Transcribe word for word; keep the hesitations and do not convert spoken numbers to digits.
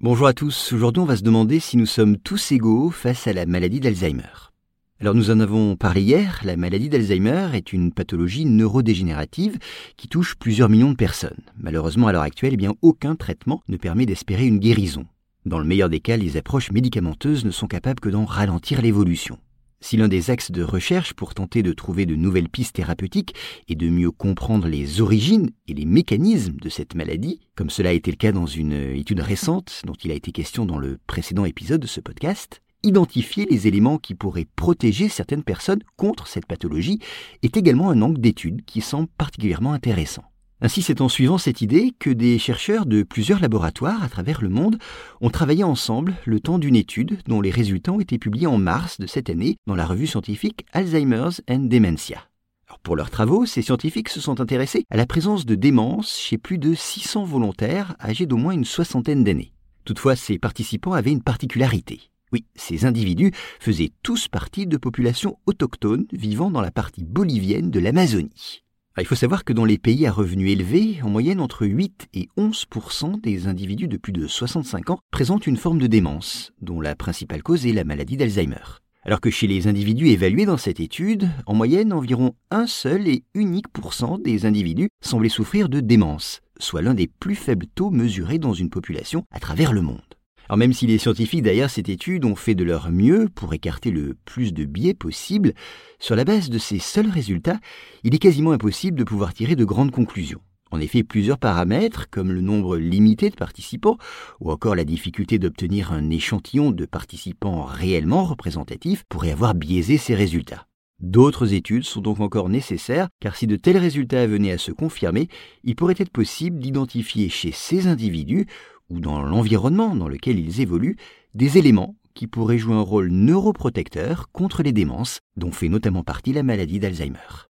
Bonjour à tous, aujourd'hui on va se demander si nous sommes tous égaux face à la maladie d'Alzheimer. Alors nous en avons parlé hier, la maladie d'Alzheimer est une pathologie neurodégénérative qui touche plusieurs millions de personnes. Malheureusement à l'heure actuelle, eh bien, aucun traitement ne permet d'espérer une guérison. Dans le meilleur des cas, les approches médicamenteuses ne sont capables que d'en ralentir l'évolution. Si l'un des axes de recherche pour tenter de trouver de nouvelles pistes thérapeutiques est de mieux comprendre les origines et les mécanismes de cette maladie, comme cela a été le cas dans une étude récente dont il a été question dans le précédent épisode de ce podcast, identifier les éléments qui pourraient protéger certaines personnes contre cette pathologie est également un angle d'étude qui semble particulièrement intéressant. Ainsi, c'est en suivant cette idée que des chercheurs de plusieurs laboratoires à travers le monde ont travaillé ensemble le temps d'une étude dont les résultats ont été publiés en mars de cette année dans la revue scientifique Alzheimer's and Dementia. Alors pour leurs travaux, ces scientifiques se sont intéressés à la présence de démence chez plus de six cents volontaires âgés d'au moins une soixantaine d'années. Toutefois, ces participants avaient une particularité. Oui, ces individus faisaient tous partie de populations autochtones vivant dans la partie bolivienne de l'Amazonie. Il faut savoir que dans les pays à revenus élevés, en moyenne entre huit et onze pour cent des individus de plus de soixante-cinq ans présentent une forme de démence, dont la principale cause est la maladie d'Alzheimer. Alors que chez les individus évalués dans cette étude, en moyenne environ un seul et unique pourcent des individus semblaient souffrir de démence, soit l'un des plus faibles taux mesurés dans une population à travers le monde. Alors même si les scientifiques derrière cette étude ont fait de leur mieux pour écarter le plus de biais possible, sur la base de ces seuls résultats, il est quasiment impossible de pouvoir tirer de grandes conclusions. En effet, plusieurs paramètres, comme le nombre limité de participants, ou encore la difficulté d'obtenir un échantillon de participants réellement représentatifs, pourraient avoir biaisé ces résultats. D'autres études sont donc encore nécessaires, car si de tels résultats venaient à se confirmer, il pourrait être possible d'identifier chez ces individus, ou dans l'environnement dans lequel ils évoluent, des éléments qui pourraient jouer un rôle neuroprotecteur contre les démences, dont fait notamment partie la maladie d'Alzheimer.